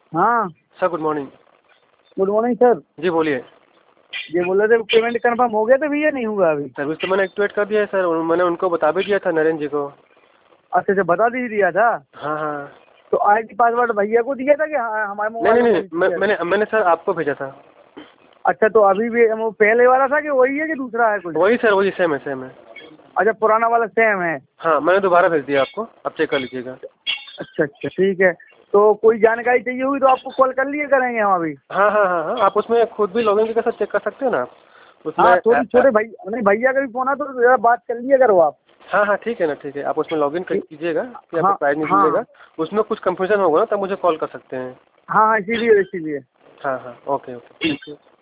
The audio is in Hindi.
हाँ sir good morning. Good morning sir. जी बोलिए। ये बोल रहे थे पेमेंट कंफर्म हो गया था भैया, नहीं हुआ अभी? सर्विस तो मैंने एक्टिवेट कर दिया है सर, और मैंने उनको बता भी दिया था, नरेंद्र जी को। अच्छा अच्छा, बता दी दिया था। हाँ हाँ। तो आईडी पासवर्ड भैया को दिया था कि हमारे नहीं मोबाइल नहीं में नहीं, कॉल किया था? मैंने सर आपको भेजा था। अच्छा, तो अभी भी वो पहले वाला था कि वही है कि दूसरा है कुछ? वही सर, वही सेम है, सेम है। अच्छा, पुराना वाला सेम है। हाँ मैंने दोबारा भेज दिया आपको, अब चेक कर लीजिएगा। अच्छा अच्छा ठीक है। तो कोई जानकारी चाहिए होगी तो आपको कॉल कर लिए करेंगे हम अभी। हाँ हाँ हाँ हाँ, आप उसमें खुद भी लॉगिन करके सर चेक कर सकते हो ना आप उसमें। हाँ, थोड़ी छोटे भाई, नहीं भैया का भी फोन है तो जरा बात कर लिया करो आप। हाँ हाँ ठीक है ना, ठीक है, आप उसमें लॉगिन कर कीजिएगा कि आपको हाँ प्राइस नहीं हाँ मिलेगा। उसमें कुछ कंफ्यूजन होगा ना तब मुझे कॉल कर सकते हैं। हाँ हाँ, इसीलिए इसीलिए। हाँ हाँ, ओके ओके, थैंक यू।